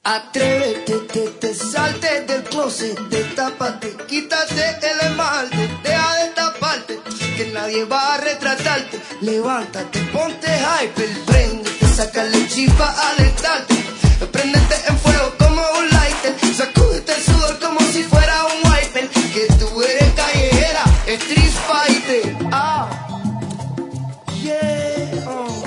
Atrévete, te salte del closet, destápate, quítate el esmalte, deja de taparte, que nadie va a retratarte. Levántate, ponte hyper, préndete, sácale chispa al estarte, préndete en fuego como un lighter, sacúdete el sudor como si fuera un wiper, que tú eres callejera, street fighter. Yeah,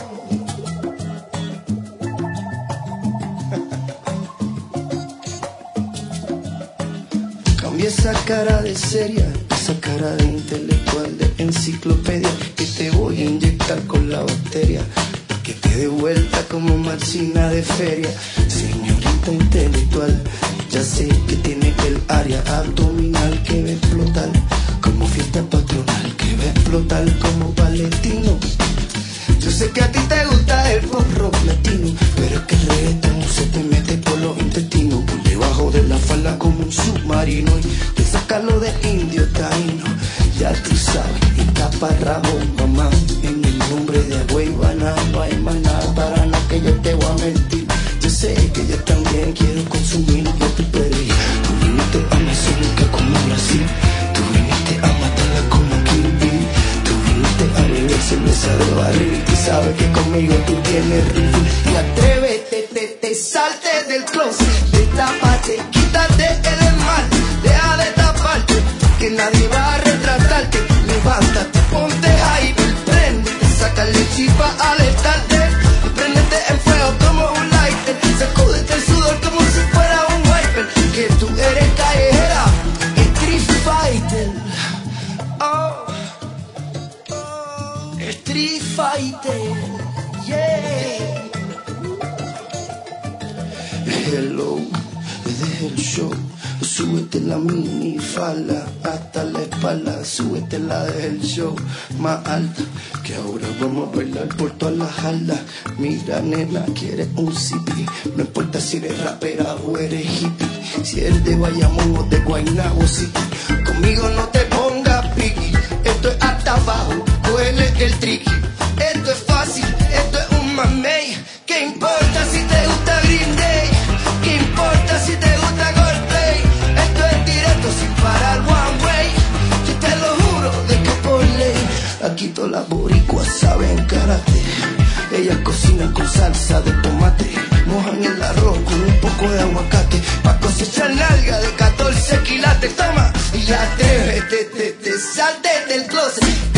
Cambia esa cara de seria, esa cara de intelectual, de enciclopedia, que te voy a inyectar con la bacteria, que te dé vuelta como marcina de feria. Señorita intelectual, ya sé que tiene el área abdominal que va a explotar como fiesta patronal, que va a explotar como Valentino. Yo sé que a ti te gusta el pop rock latino, pero es que el reggaetón se te mete por los intestinos, por debajo de la falda como un submarino, y te saca lo de indio taíno. Ya tú sabes, y taparrabo, mamá, en el nombre de Agüeybaná, no hay más nada para nada que yo te voy a mentir. Yo sé que yo también quiero consumir lo que tú pedís. Tú viniste a Amazónica como Brasil, tú viniste a matarla como Kill Bill, tú viniste a beber cerveza de barril, tú sabes que conmigo tú tienes refill. Y atrévete, te salte del closet, destápate, quítate el esmalte, deja de taparte, que nadie va a retratarte. Levántate, ponte hyper, préndete, sácale chispa al estarte, préndete en fuego como un lighter, sacúdete el sudor como si fuera un wiper, que tú eres callejera, street fighter. Street fighter, yeah. Hello, desde el show, súbete la mini falda hasta la espalda, súbete la del show más alta, que ahora vamos a bailar por todas las aldas. Mira nena, quieres un CD, no importa si eres rapera o eres hippie, si eres de Bayamón o de Guaynabo City, conmigo no te pongas piqui, esto es hasta abajo, cógele el triqui, esto es fácil, esto es un mamey, ¿qué importa si te gusta Green Day? ¿Qué importa si te gusta Coldplay? Esto es directo sin parar one way, yo te lo juro de que por ley, aquí todas las boricuas saben karate, ellas cocinan con salsa de tomate, mojan el arroz con un poco de aguacate, pa' cosechar nalga de 14 quilates, toma, y atrévete, te salte del closet,